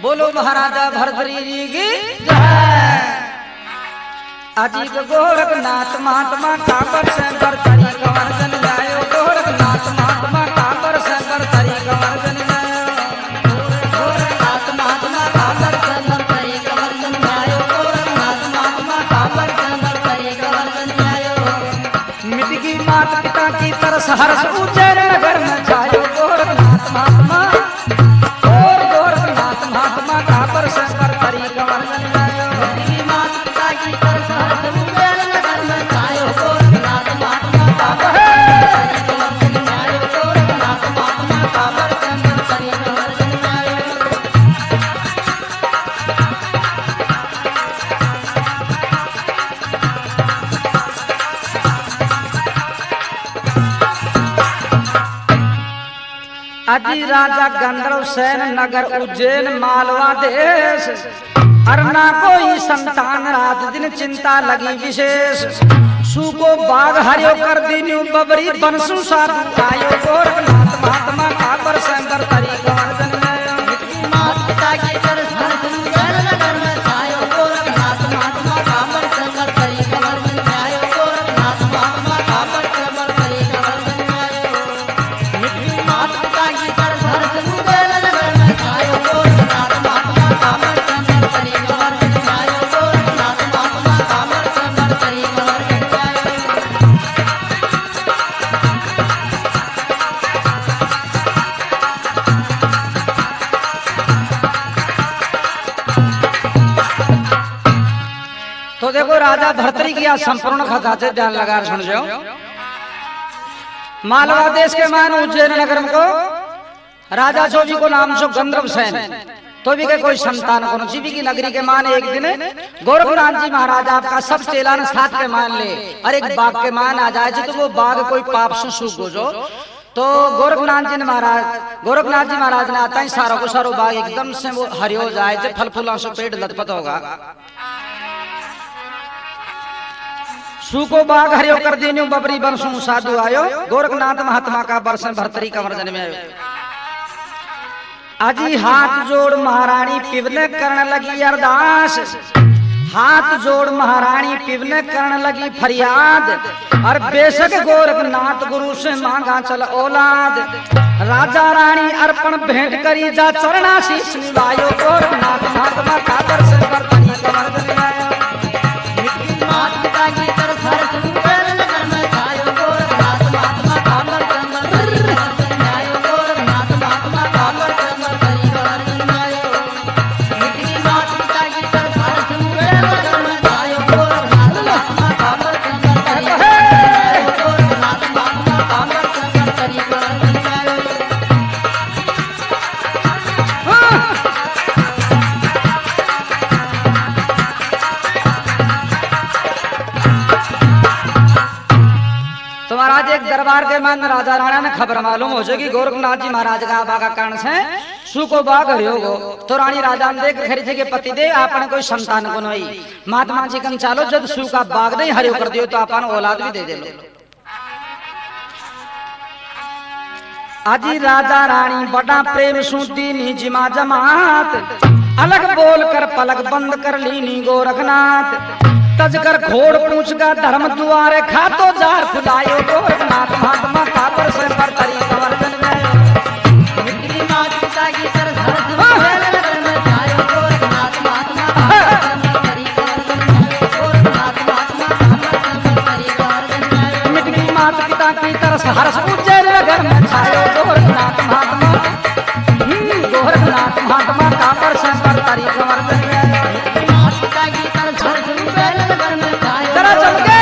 बोलो महाराजा भरतरी जी की जय। अजीब गोरखनाथ महात्मा काबर से भरतरी कंवर जन जायो। गोरखनाथ महात्मा काबर से भरतरी कंवर जन जायो। गोरखनाथ महात्मा काबर से भरतरी कंवर जन जायो। गोरखनाथ महात्मा काबर से भरतरी कंवर जन जायो। मिटगी माता पिता की तरस हर्ष उज्जैन नगर में जायो। गोरखनाथ महात्मा काबर से भरतरी कंवर जन जायो। मिटगी माता पिता की तरस हर्ष उज्जैन नगर में जायो। गोरखनाथ महात्मा काबर से भरतरी कंवर जन जायो। गोरखनाथ महात्मा काबर से भरतरी कंवर जन जायो। अजी राजा गंधर्व सेन नगर उज्जैन मालवा देश। अरना कोई संतान रात दिन चिंता लगी विशेष। सूको बाग हरियो कर दीन्यू बबरी बनसु साधु आयो। गोरखनाथ महात्मा काबर से भरतरी कंवर जन जायो। मिटगी माता पिता की तरस हर्ष उज्जैन नगर में जायो। गोरखनाथ महात्मा काबर से भरतरी कंवर जन जायो। गोरखनाथ महात्मा काबर से भरतरी कंवर जन जायो। मिटगी माता पिता की तरस हर्ष उज्जैन नगर में जायो। गोरखनाथ महात्मा काबर से भरतरी कंवर जन जायो। गोरखनाथ महात्मा काबर से भरतरी कंवर जन जायो। तो देखो राजा भरतरी की आज संपूर्ण कथा से ध्यान लगा सुन जाओ। मालवा देश के मान उज्जैन नगर में को राजा चौजी को नाम सो गंधर्व सेन तो भी के कोई संतान को जीवी की नगरी के मान एक दिन गोरखनाथ जी महाराज आपका सब चेला ने साथ के मान ले और एक बाग के मान आ जाए तो वो बाग कोई पाप से सूख गो तो गोरखनाथ जी महाराज ने आता ही सारों को सारो बाग एकदम से वो हरि हो जाए जो फल फूलों से पेट लथपथ होगा। सूको बाग हरियो कर दीन्यू बबरी बनसु साधु आयो। गोरखनाथ महात्मा का बरसन भरतरी कंवर जन में आयो। अजी हाथ जोड़ महारानी पिवने करने लगी अरदास। हाथ जोड़ महारानी पिवने करने लगी फरियाद। और बेशक गोरखनाथ गुरु से मांगा चल औलाद। राजा रानी अर्पण भेंट करी जा चरणाशीष निभायो। गोरखनाथ महात्मा काबर से भरतरी कंवर जन आयो। मिटगी माता पिता की तरस हर्ष उज्जैन नगर में जायो। गोरखनाथ महात्मा काबर से भरतरी कंवर जन आयो। गोरखनाथ महात्मा काबर से भरतरी कंवर जन आयो। मिटगी माता पिता की तरस हर्ष उज्जैन नगर में जायो। गोरखनाथ महात्मा काबर से भरतरी कंवर जन आयो। गोरखनाथ महात्मा काबर से भरतरी कंवर जन आयो। तो महाराज एक दरबार के मान राजा राणा ने खबर मालूम हो जाएगी गोरखनाथ जी महाराज का बागा कारण से सुको बाग हरियो गो। तो रानी राजा ने देख खरी थे कि पति दे आपने कोई संतान को नहीं महात्मा जी कन चालो जब सु का बाग नहीं हरियो कर दियो तो आपन औलाद भी दे दे लो। आजी राजा रानी बड़ा प्रेम सुती नी जिमा जमात। अलग बोल कर पलक बंद कर लीनी गोरखनाथ। तजकर घोड़ पूछ का धर्म दुआरे खातो जार खुदायो। गोरखनाथ महात्मा काबर से भरतरी कंवर जन जायो। मिटगी माता पिता की तरस हर्ष उज्जैन नगर में जायो। गोरखनाथ महात्मा काबर से भरतरी कंवर जन जायो। गोरखनाथ महात्मा काबर से भरतरी कंवर जन जायो। मिटगी माता पिता की तरस हर्ष उज्जैन नगर में जायो। गोरखनाथ महात्मा काबर से भरतरी कंवर जन जायो। मिटगी माता पिता की तरस हर्ष उज्जैन नगर में जायो। जरा चल के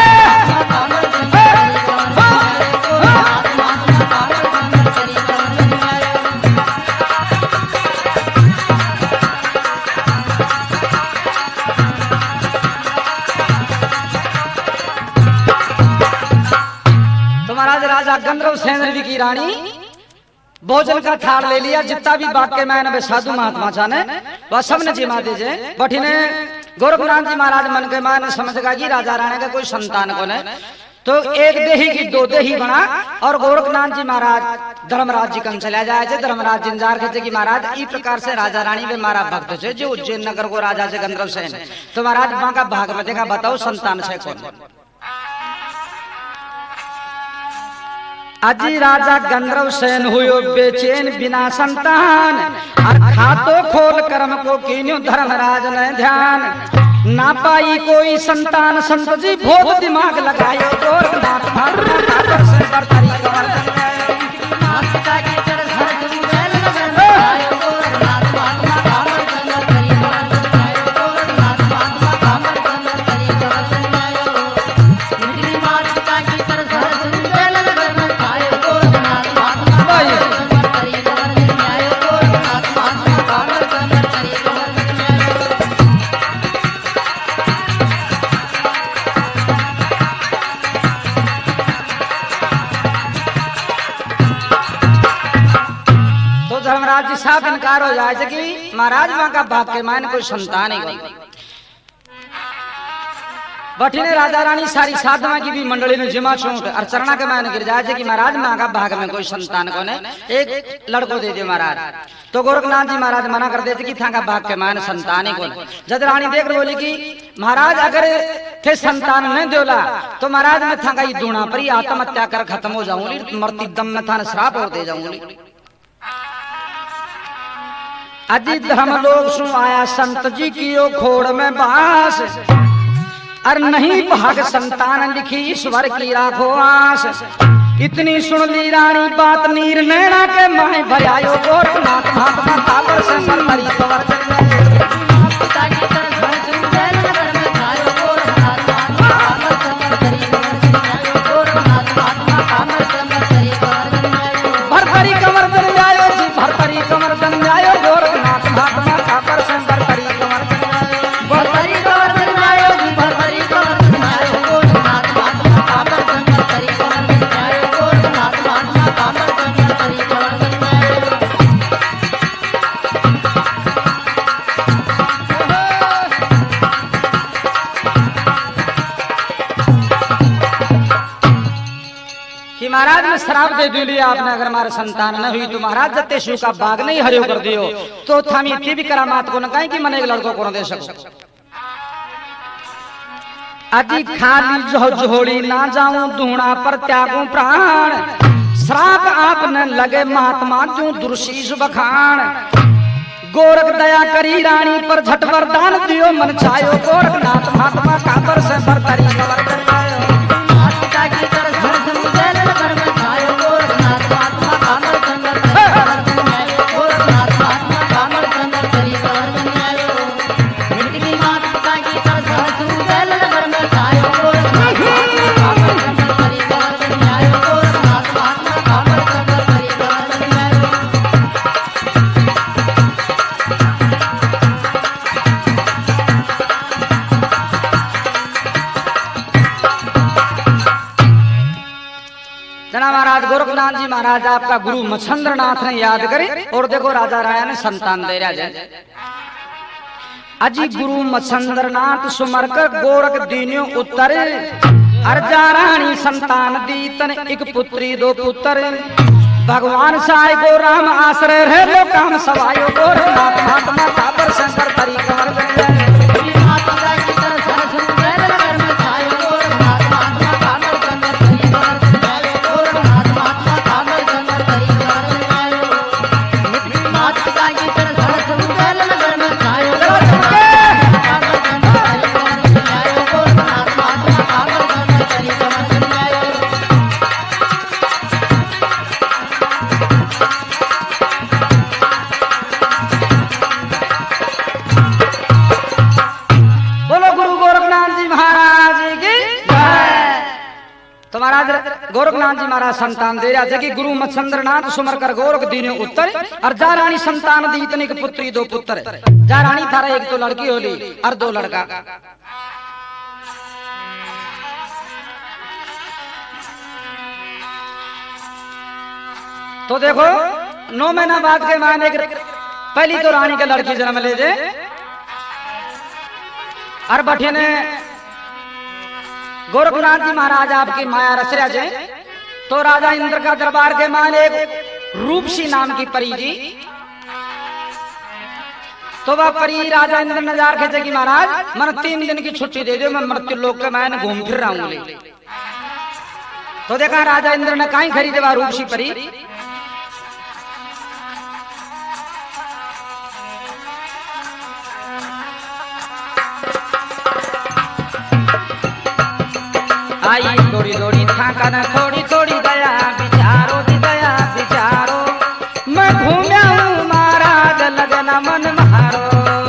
महाराज राजा गंधर्व सेन की रानी भोजन का थाल ले लिया। जितना भी बाग के मैंने साधु महात्मा चाने वह सब ने जिमा दीजिए। बठी ने गोरखनाथ जी महाराज मन के मान समझ गा कि राजा राणा का कोई संतान को नहीं तो एक देही की दो देही बना और गोरखनाथ जी महाराज धर्मराज जी कन चला जाए। धर्मराज जी इंतजार करते कि महाराज ई प्रकार से राजा रानी में मारा भक्त से जो उज्जैन नगर को राजा से गंधर्व सेन। तो महाराज वहां का भाग में देखा, बताओ संतान से कौन। अजी राजा गंधर्व सेन हुयो बेचैन बिना संतान, और खातो खोल कर्म को कीन्यो धर्मराज ने ध्यान। ना पाई कोई संतान संत जी भोग दिमाग लगायो, गोरखनाथ महाराज से बरतरी कमर धर्मराज जी साफ इनकार हो जाए कि महाराज वहां का भाग के मान कोई संतान ही नहीं। बठिने राजा रानी सारी साधवा की भी मंडली ने जिमा छूट और चरणा के मान गिर जाए कि महाराज वहां का भाग में कोई संतान को ने एक लड़को दे दियो महाराज। तो गोरखनाथ जी महाराज मना कर देते कि था का भाग के मान संतान ही कौन। जब रानी देख बोली कि महाराज अगर थे संतान नहीं दोला तो महाराज मैं था का दूना पर आत्महत्या कर खत्म हो जाऊंगी, मरती दम में था श्राप हो दे जाऊंगी। अजी धर्म लोग सु आया संत जी की ओ खोड़ में बास, और नहीं भाग संतान लिखी ईश्वर की राखो आस। इतनी सुन ली रानी बात नीर नैना के माए भयायो, गोरखनाथ महात्मा तावर से मरी कवर भरतरी कमर जन जायो जी, भरतरी कमर जन जायो, गोरखनाथ महात्मा तावर से भरतरी कमर जन जायो, भरतरी कमर जन जायो जी, भरतरी कमर जन जायो, गोरखनाथ महात्मा तावर से भरतरी कमर जन जायो, गोरखनाथ महात्मा तावर से भरतरी कमर जन जायो। कि महाराज ने श्राप दे दिया आपने, अगर हमारे संतान न हुई तो महाराज जत्ते शिव का बाग नहीं हरियो कर दियो तो थामी इतनी भी करामात को न कहें कि मन एक लड़कों को न दे सको। अजी खाली जो जोड़ी ना जाऊं धूणा पर त्यागूं प्राण, श्राप आपने लगे महात्मा क्यों दुर्शीष बखान। गोरख दया करी रानी पर झट वरदान दियो मन चायो, गोरखनाथ महात्मा काबर से भरतरी कमर जन जायो। महाराज गोरखनाथ जी महाराज आपका गुरु मच्छंद्रनाथ ने याद करे और देखो राजा राया ने संतान दे रहा जाए। अजी गुरु मच्छंद्रनाथ सुमर कर गोरख दीनियो उत्तर, अर्जा रानी संतान दी तन एक पुत्री दो पुत्र। भगवान साय को राम आश्रय रहे लो काम सवायो, गोरखनाथ महात्मा तापर से भरतरी कमर जन जायो। गोरखनाथ जी महाराज संतान दे रहा कि गुरु मच्छंद्रनाथ सुमर कर गोरख दीने उत्तर, और जा रानी संतान दी इतनी पुत्री दो पुत्र। जा रानी थारा एक तो लड़की होली और दो लड़का। तो देखो 9 महीना बाद के माने पहली तो रानी के लड़की जन्म ले जे, और बठे ने गोरखनाथ जी महाराज आपकी माया रच रहे तो राजा इंद्र का दरबार के मान एक रूपसी नाम की परी जी, तो वह परी राजा इंद्र नजार खेचे कि महाराज मन 3 दिन की छुट्टी दे दो, मैं मृत्यु लोक के मैंने घूम फिर रहा हूं। तो देखा राजा इंद्र ने कहीं खरीदे वह रूपसी परी। आई दौड़ी दौड़ी थाका न थोड़ी थोड़ी दया बिचारो दी दया बिचारो, मैं घूम्या हूँ महाराज लगना मन मारो।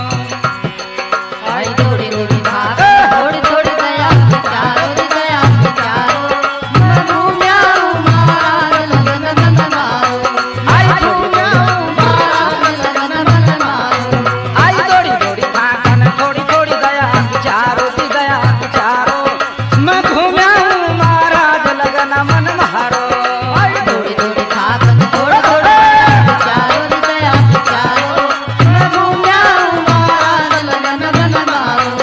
आई दौड़ी दौड़ी थाका थोड़ी थोड़ी दया बिचारो दी दया बिचारो, मैं घूम्या हूँ महाराज लगना मन मारो। आई घूम्या हूँ महाराज लगना मन मारो। आई दौड़ी दौड़ी थाका न थोड़ी थोड़ी दया बिचारो दी दया बिचारो, मैं घूम्या हूँ महाराज लगना मन मारो। आई दौड़ी दौड़ी थाका थोड़ी थोड़ी दया बिचारो दी दया बिचारो, मैं घूम्या हूँ महाराज लगना मन मारो।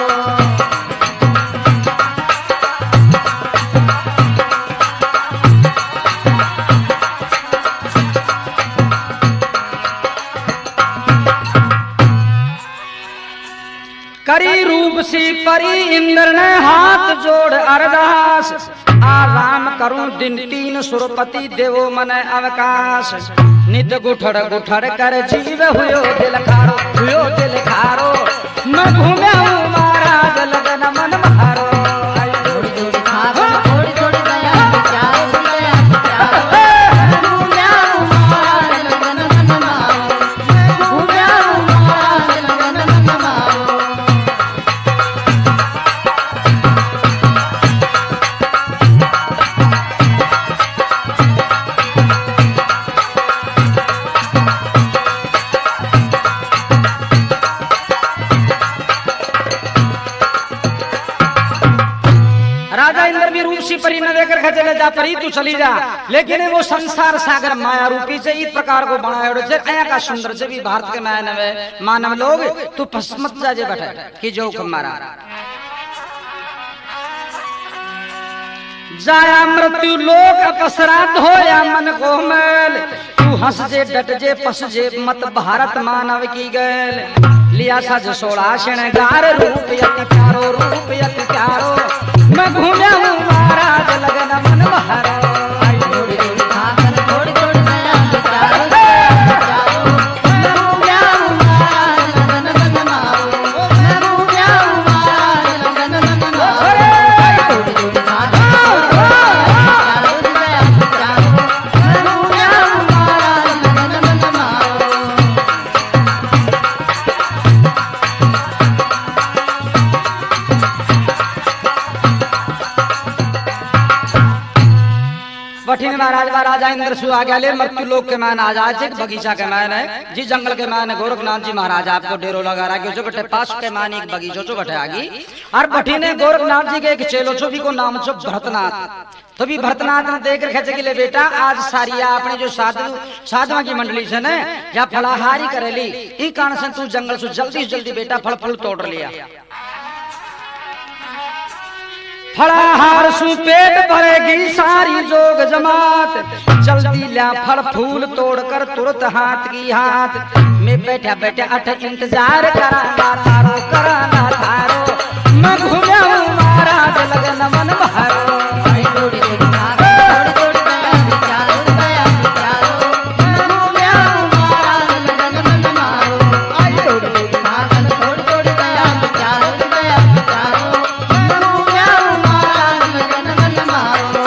करी रूप सी परी इंद्र ने हाथ जोड़ अरदास, आराम करूं दिन 3 सुरपति देवो मन अवकाश। नित गुठड़ गुठड़ कर जीव हुयो दिल खारो, मैं घूम्या हूँ महाराज लगन मन मारो। आई थोड़ी थोड़ी थाका थोड़ी थोड़ी दया बिचारो दी दया बिचारो, मैं घूम्या हूँ महाराज लगना मन मारो। मैं घूम्या हूँ महाराज लगना मन मारो। राजा इंद्र भी रूपसी परी न देकर के चले जा परी तू चली जा, लेकिन वो संसार सागर माया रूपी से इस प्रकार को बनाया अया का सुंदर से भी भारत के मानव लोग तू फसमत जा जे बैठे कि जो मारा जाया मृत्यु लोक अपसरात होया मन को मैल, तू हंस जे डट जे पस जे मत भारत मानव की गैल। लिया सज 16 श्रृंगार रूप यति प्यारो, मैं घूम्या हूँ महाराज लगन मन मारो। आई थोड़ी थोड़ी थाका थोड़ी थोड़ी दया बिचारो दी दया बिचारो, मैं घूम्या हूँ महाराज लगना मन मारो। मैं घूम्या हूँ महाराज लगना मन मारो। आई थोड़ी थोड़ी थाका थोड़ी थोड़ी दया बिचारो दी दया बिचारो, मैं घूम्या हूँ महाराज लगना मन मारो। बठिन महाराज बा राजा इंद्र सु आ गया ले मृत्यु लोक के मान आज आज एक बगीचा के मान है जी जंगल के मान गोरखनाथ जी महाराज आपको डेरो लगा रहा है जो बटे पास के मान एक बगीचो जो बटे आगी और बठिने गोरखनाथ जी के एक चेलो छो भी को नाम छो भरतनाथ। तो भी भरतनाथ ने देख रखे कि ले बेटा आज सारिया अपने जो साधुआ की मंडली से न या फलाहारी करेली ई कारण से तू जंगल से जल्दी बेटा फल फूल तोड़ लिया। फलाहार सु पेट भरेगी सारी जोग जमात, जल्दी ला फल फूल तोड़ कर तुरंत हाथ की हाथ में बैठा बैठा अठ इंतजार कराना थारो, मैं घूम्या हूँ महाराज लगन मन मारो। आई थोड़ी थोड़ी थाका थोड़ी थोड़ी दया बिचारो दी दया बिचारो, मैं घूम्या हूँ महाराज लगना मन मारो। आई थोड़ी थोड़ी थाका थोड़ी थोड़ी दया बिचारो दी दया बिचारो, मैं घूम्या हूँ महाराज लगना मन मारो।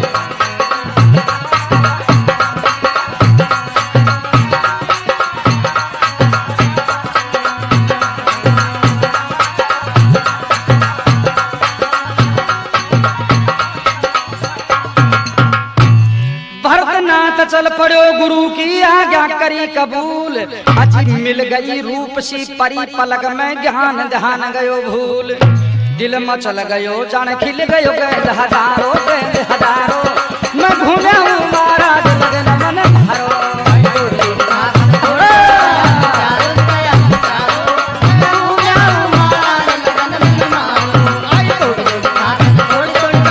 भरतनाथ चल पड़ो गुरु की आज्ञा करी कबूल, अजी मिल गई रूप सी परी पलक में ध्यान गयो भूल। दिल मचल गयो जान खिल गयो गेंद हजारों मैं घूम्या हूँ महाराज लगन मन मारो। आई थोड़ी थोड़ी थाका थोड़ी थोड़ी दया बिचारो दी दया बिचारो, मैं घूम्या हूँ महाराज लगना मन मारो। आई थोड़ी थोड़ी थाका थोड़ी थोड़ी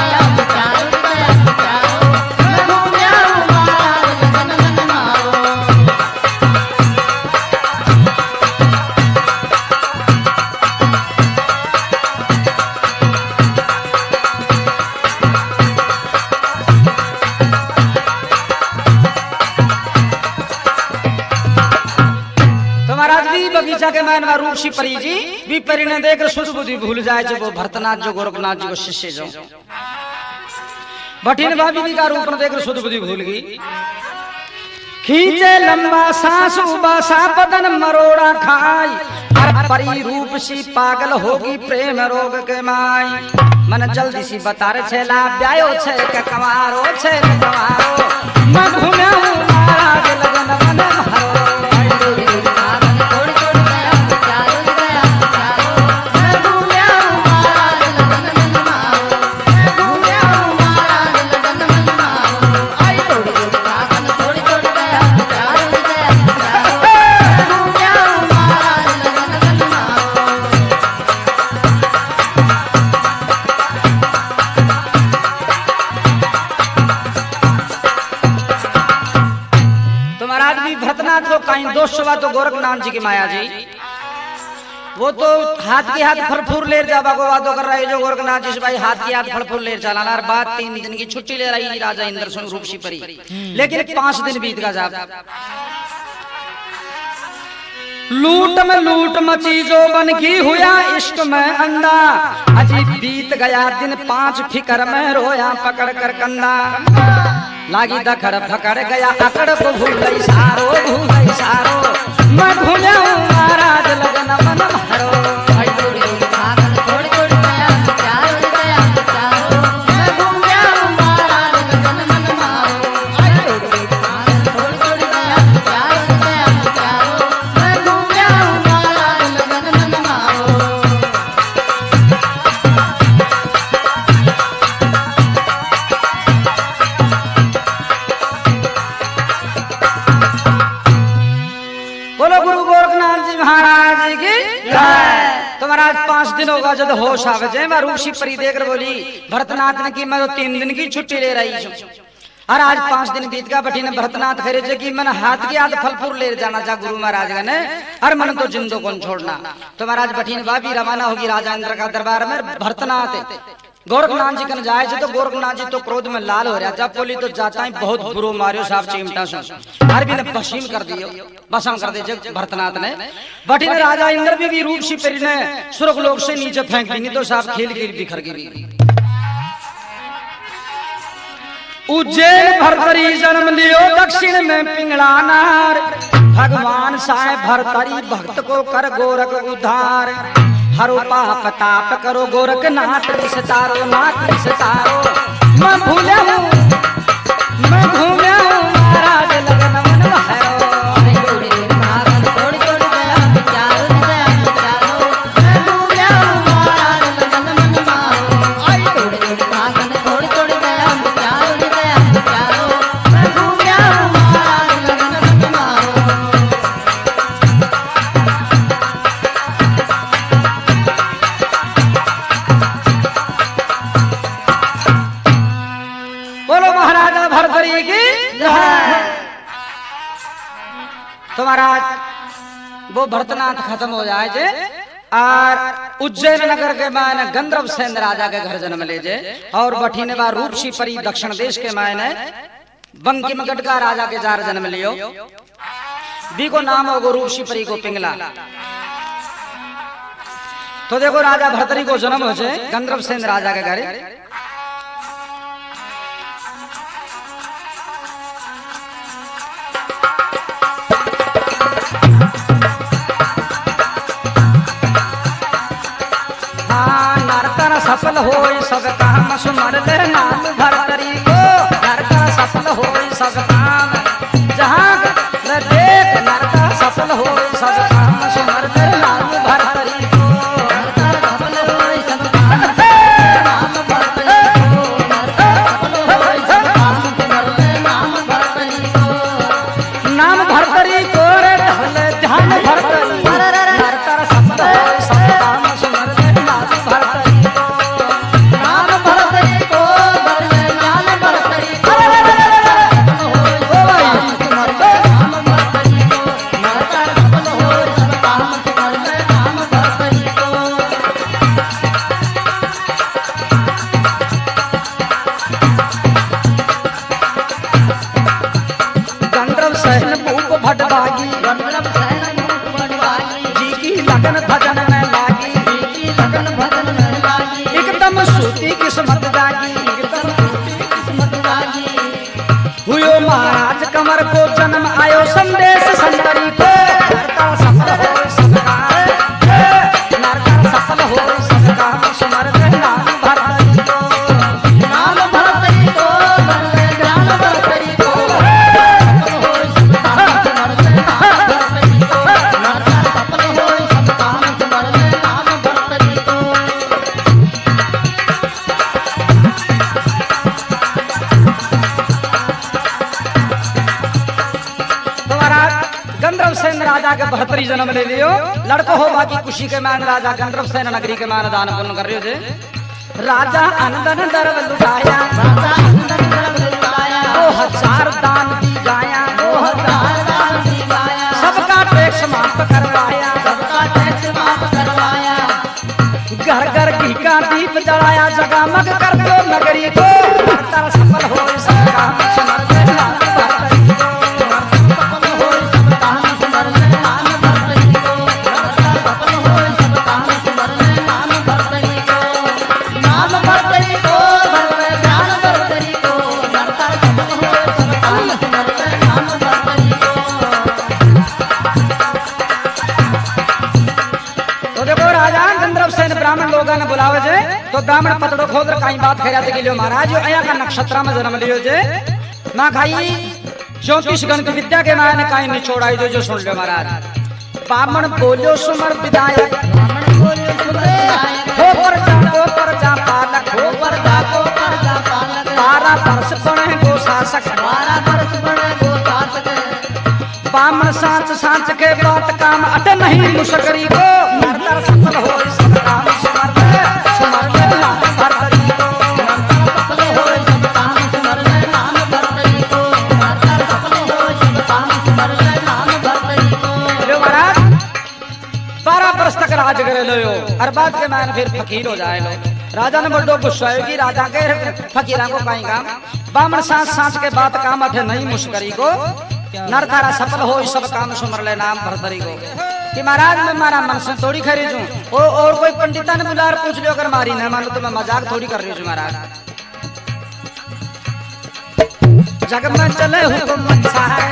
जी बगीचा के मैन रूपसी परी जी भी परी ने देख शुद्ध बुद्धि भूल जाए जो वो भरतनाथ जो गोरखनाथ जी को शिष्य जो भटिन भाभी जी का रूप देख शुद्ध बुद्धि भूल गई। खींचे लंबा सांस उबासा बदन मरोड़ा खाई और परी रूप सी पागल होगी प्रेम रोग के माई। मन जल्दी सी बता रे छेला ब्यायो छे के कमारो छे के कमारो मैं घूमे महाराज लगन मन मारो। दोस्त तो गोरखनाथ जी की माया जी वो तो हाथ के हाथ फड़फूर ले जावा को वादो कर रहा है जो गोरखनाथ जी से भाई हाथ के हाथ फड़फूर ले चला और बात 3 दिन की छुट्टी ले रही राजा इंद्र सिंह रूपसी परी लेकिन 5 दिन बीत गया जाब लूट में लूट मची जो बन की हुआ इश्क में अंधा अजीब बीत गया दिन 5 फिकर में रोया पकड़ कर कंधा लागी दखड़ फकड़ गया अकड़ को भूल सारो मैं घूमे महाराज लगन मन मारो। महाराज 5 दिन होगा जब होश आवे जे मैं रूपसी परी देख कर बोली भरतनाथ ने की मैं तो 3 दिन की छुट्टी ले रही हूँ और आज 5 दिन बीत गया बटी ने भरतनाथ करे जे की मैंने हाथ के हाथ फलफूल ले जाना जा गुरु महाराज ने और मन तो जिंदो कौन छोड़ना तो महाराज बटी ने भाभी रवाना होगी राजा इंद्र का दरबार में भरतनाथ गोरखनाथ जी कन जाए तो गोरखनाथ जी तो क्रोध में लाल हो रहा जब बोली तो जाता ही बहुत बुरो मारियो साहब चिमटा से हर भी ने पश्चिम कर दियो बसम कर दे जब भरतनाथ ने बटी ने राजा इंद्र भी रूपसी परी ने स्वर्ग लोक से नीचे फेंक दी नहीं तो साहब खेल गिर बिखर गिरी। उज्जैन भरतरी जन्म लियो दक्षिण में पिंगला नार भगवान साए भरतरी भक्त को कर गोरख उद्धार हरो पाप ताप करो गोरखनाथ सितारो नाथ सितारो मैं भूले हूँ मैं घूमे हूँ महाराज लगन मन मारो। तो महाराज वो भरतनाथ खत्म हो जाए जे और उज्जैन नगर के मायने गंधर्व सेन राजा के घर जन्म ले जे और बठीने बार रूपसी परी दक्षिण देश के मायने बंकिमगढ़ का राजा के जार जन्म लियो बी को नाम होगो रूपसी परी को पिंगला। तो देखो राजा भरतरी को जन्म हो जाए गंधर्व सेन राजा के घर सफल होई सब काम सुमर ले नाम भरतरी को नरका सफल होई सब काम जहाँ देख नरका सफल होई सब काम सुमर ले नाम भरतरी को नरका सफल होई सब काम नाम भरतरी को नरका सफल होई सब काम सुमर ले नाम भरतरी को नाम भरतरी को रे ढल ध्यान भरतरी नरका सफल होई सब काम सुमर ले नाम भरतरी भटभागी लगन भजन में लागी, बीती लगन भजन में लागी, एकदम सूती किस्मत जागी, एकदम टूटी किस्मत जागी। हुयो महाराज कंवर को जन्म आयो संदेश संतरी को, नरका सफल हो सबका, नरका सफल हो सबका, सुमर नाम भरतरी को, नाम भरतरी को, ज्ञान भरतरी को, सफल होय सब काम सुमर नाम भरतरी को, नरका सफल होय सब काम सुमर नाम भरतरी को। गंधर्व सेन राजा के भरतरी जन्म ले लियो, लड़को हो बाकी खुशी के मान राजा गंधर्व सेन नगरी के मान दान पुण्य कर रहे हो। राजा अनदन दरब लुटाया, राजा अंदर तरफ लुटाया, 2000 दान दी गाया, 2000 दान दी गाया, सबका टैक्स माफ करवाया, सबका टैक्स माफ करवाया, घर घर घी का दीप जलाया, जगमग कर दो नगरी को, नरतर सफल हो सबका सुमर नाम भरतरी को, सफल होय सब काम सुमर नाम भरतरी को, नरका सफल होय सब काम सुमर नाम भरतरी को, नाम भरतरी को, ज्ञान भरतरी को, नरका सफल होय सब काम सुमर नाम भरतरी को। तो देखो राजा गंधर्व सेन ब्राह्मण लोगों ने बुलावे जे, तो ब्राह्मण पतड़ो खोदर काई बात कह जाते के लिए महाराज यो अया का नक्षत्र में जन्म लियो जे, मां खाई 34 गण विद्या के माने काई निचोड़ाई जो सुन लो महाराज। ब्राह्मण बोलो सुमर विधायक, ब्राह्मण बोले सुमर हो पर जा पालक, हो पर को पर जा पालक, 12 वर्ष पढ़े गो शासक, 12 वर्ष बड़े गो शासक, ब्राह्मण सांच सांच के बात काम अट नहीं मुशकरी को, नरतर सफल हो सब काम सुमर नाम भरतरी को, सफल होय सब काम सुमर नाम भरतरी को, नरका सफल होय सब काम सुमर नाम भरतरी को। लो महाराज 12 वर्ष तक राज करे लो यो, और बाद के मान फिर फकीर हो जाए लो। राजा ने बड़ो गुस्सा है कि राजा के फकीरा को कहीं काम, ब्राह्मण सांच सांच के बात काम अठे नहीं मुशकरी को, नरतारा सफल हो सब काम सुमर ले नाम भरतरी को। कि महाराज मैं मारा मन से थोड़ी खरीदूं, और कोई पंडिता ने बुला पूछ लियो अगर मारी न मानो तो मैं मजाक थोड़ी कर रही हूँ महाराज। जग में चले हुकूमत सारे,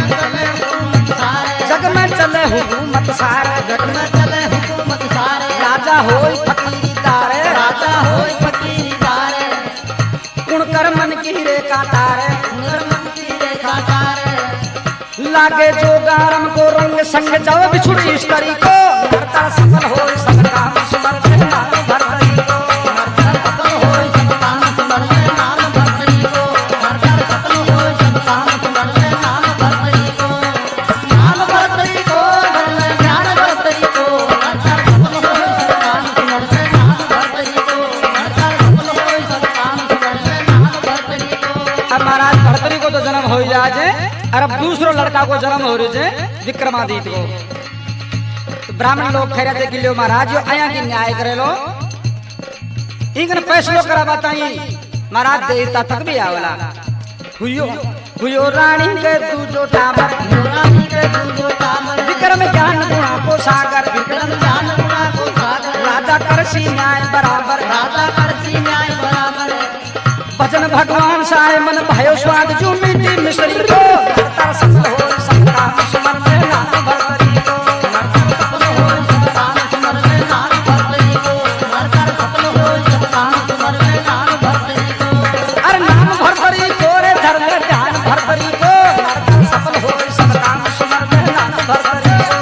जग में चले हुकूमत सारे, जग में चले हुकूमत सारे, राजा होई फकीरी तारे, राजा होय फकीरी तारे, कुण कर मन की रेखा तारे, हुनर मन की रेखा तारे, लागे जो गारम को रंग संग जाओ बिछुड़ी इस तरी को, नरतर सफल हो सब काम सुमर नाम भरतरी को, नरका सफल होय सब काम सुमर नाम भरतरी को, नरका सफल होय सब काम सुमर नाम भरतरी को, नाम भरतरी को, ज्ञान भरतरी को, नरका सफल होय सब काम सुमर नाम भरतरी को, नरका सफल होय सब काम सुमर नाम भरतरी को। अब महाराज भरतरी को तो जन्म हो जाए, और अब दूसरो लड़का को जन्म हो रहे विक्रमादित्य को। तो ब्राह्मण लोग कह रहे थे कि लो महाराज यो आया की न्याय करे लो, इनकन फैसलो करा बताई महाराज देवता तक भी आवला। हुयो हुयो रानी के दूजो टाबर, रानी के दूजो टाबर, विक्रम ज्ञान गुणा को सागर, विक्रम ज्ञान गुणा को सागर, राजा करसी न्याय बराबर, राजा करसी न्याय बराबर, भजन भगवान साहे मन भयो स्वाद जो मीठी मिश्री को, नरतर सफल हो सब काम सुमर नाम भरतरी को, नरका सफल होय सब काम सुमर नाम भरतरी को, नरका सफल होय सब काम सुमर नाम भरतरी को, अरे नाम भरतरी को रे धर्म ध्यान भरतरी को, नरतर सफल हो सब काम सुमर नाम भरतरी को,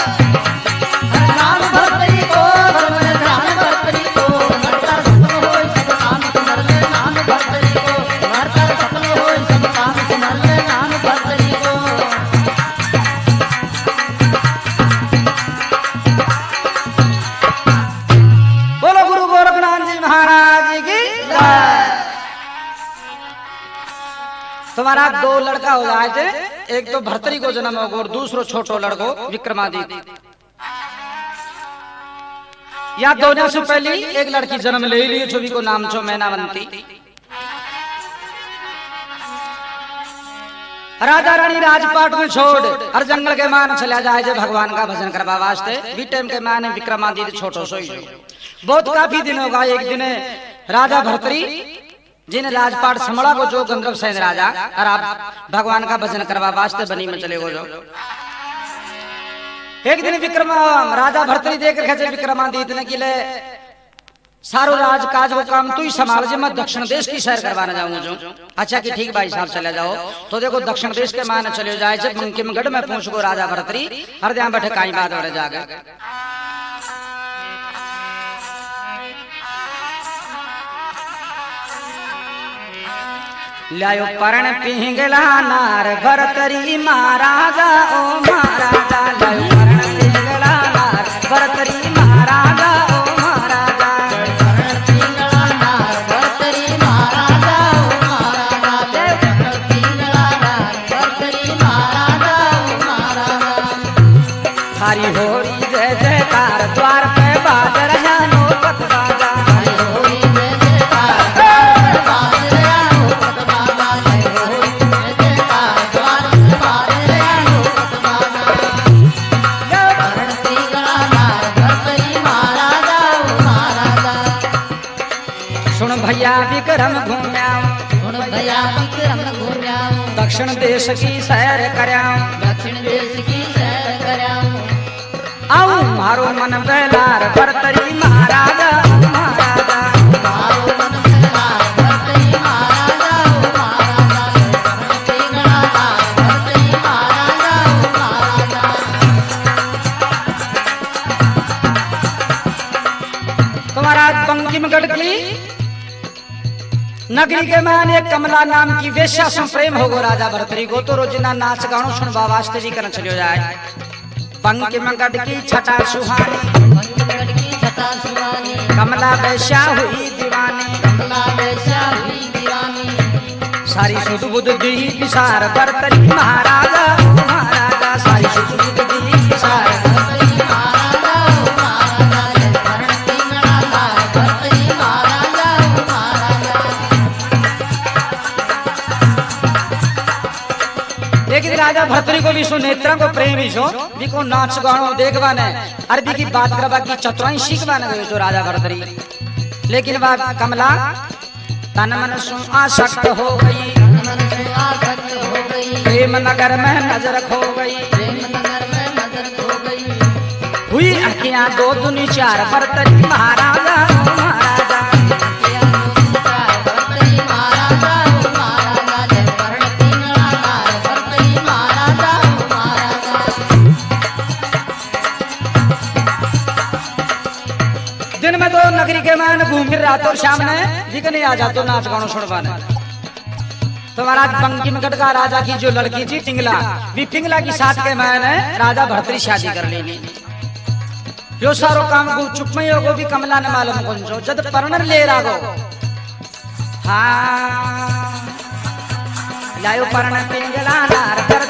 नाम भरतरी को, ध्यान भरतरी को, नरका सफल होय सब काम सुमर नाम भरतरी को, नरका सफल होय सब काम सुमर नाम भरतरी को। बोलो गुरु गोरखनाथ जी महाराज की जय। तुम्हारा 2 लड़का हो जाए थे, एक तो भरतरी को जन्म होगा और दूसरो छोटो लड़को विक्रमादित्य। या दोनों से पहले एक लड़की जन्म ले ली, छवि को नाम छो मैनावंती। राजा रानी राजपाट में छोड़ हर जंगल के मान चला जाए जो भगवान का भजन करवा वास्ते भी टाइम के मान विक्रमादित्य छोटो सोई जो बहुत काफी दिन होगा। एक दिन राजा भर्तरी जिन राजपाट समड़ा को जो गंधर्व सैन राजा और आप भगवान का भजन करवा वास्ते बनी में चले गो जो एक दिन राजा भर्तरी देख रखे विक्रमादित्य ने कि ले सारो राज काज वो काम तू ही संभाल जे मैं दक्षिण देश की सैर करवाना जाऊं जो। अच्छा कि ठीक भाई साहब चले जाओ। तो देखो दक्षिण देश के मान चले जाए जब बंकिमगढ़ में पहुंच गो राजा भर्तरी हर ध्यान बैठे काई बात और जागे लायो परण पिंगला नार भरतरी महाराजा ओ महाराजा लायो परण पिंगला नार भरतरी महाराजा ओ महाराजा परण पिंगला नार भरतरी महाराजा ओ महाराजा परण पिंगला नार भरतरी महाराजा ओ महाराजा हरि होरी जय जयकार द्वार पे बाज रहा नो पत बाजा हरि होरी जय जयकार द्वार बाज रहा नो पत बाजा हरि होरी जय जयकार द्वार बाज रहा नो पत बाजा परण पिंगला नार भरतरी महाराजा ओ महाराजा सुन भैया विक्रम घूम्या सुन भैया विक्रम घूम्या दक्षिण देश की सैर करया दक्षिण देश की सैर करया आऊ मारो मन बेलार भरतरी महाराजा महाराजा मारो मन बेलार भरतरी महाराजा ओ महाराजा परण पिंगला नार भरतरी महाराजा ओ महाराजा तुम्हारा बंकिमगढ़ की नगरी के मान एक कमला नाम की वेश्या से प्रेम होगो राजा भरतरी को तो रोजिना नाच गानो सुनवा वास्ते भी करना चलियो जाए। बंकिमगढ़ की छटा सुहानी बंकिमगढ़ की छटा सुहानी कमला वैश्या हुई दीवानी कमला वैश्या हुई दीवानी सारी सुध बुध दी विसार भरतरी महाराजा ओ महाराजा सारी सुध बुध दी विसार भरतरी महाराजा ओ महाराजा परण पिंगला नार भरतरी महाराजा ओ महाराजा लेकिन राजा भरतरी को भी सुनेत्रा को प्रेम ही सो भी को नाच गानो देखवाने अरबी की बात करवा की चतुराई सीखवाने गए जो राजा भरतरी। लेकिन वह कमला तन मन सु आसक्त हो गई मन से आसक्त हो गई प्रेम नगर में नजर खो गई प्रेम नगर में नजर खो गई हुई अखियां दो दुनी चार भरतरी महाराजा ओ महाराजा किया चार भरतरी महाराजा ओ महाराजा परण पिंगला नार भरतरी महाराजा ओ महाराजा दिन में तो नगरी के मान घूम फिर रात और शाम ने दिखने आ जातो नाच गानो सुनवाने। तो महाराज बंकिमगढ़ का राजा की जो लड़की थी पिंगला भी पिंगला की साथ के मैंने राजा भरतरी शादी कर लेनी यो सारो काम को चुप में होगो भी कमला ने मालूम कौन सो जद पर्णर ले रागो हाँ लायो पर्ण पिंगला नार